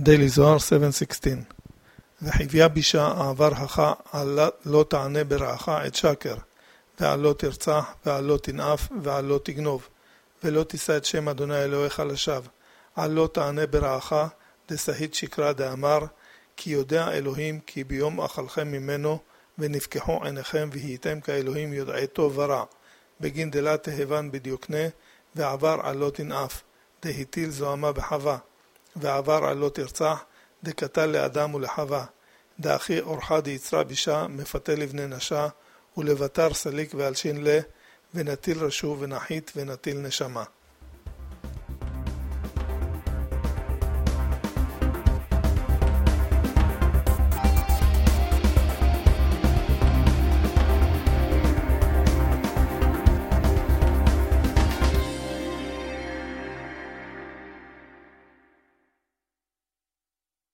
Daily Zohar 7:16 וחביה בישה העבר הכה על לא תענה ברעך את שקר ועל לא תרצח ועל לא תנאף ועל לא תגנוב ולא תישא את שם אדוני אלוהיך לשווא על לא תענה ברעך דשהית שקרא דאמר כי יודע אלוהים כי ביום אכלכם ממנו ונפקחו עיניכם והייתם כאלוהים יודעי טוב ורע בגין דלה תהבן בדיוקנה ועבר על לא תנאף דהיטיל זוהמה בחווה ועבר על לא תרצח דקטל לאדם ולחווה דאחי אורחה דיצרה בישה מפתה לבני נשה ולבטר סליק ואלשין לה ונטיל רשו ונחית ונטיל נשמה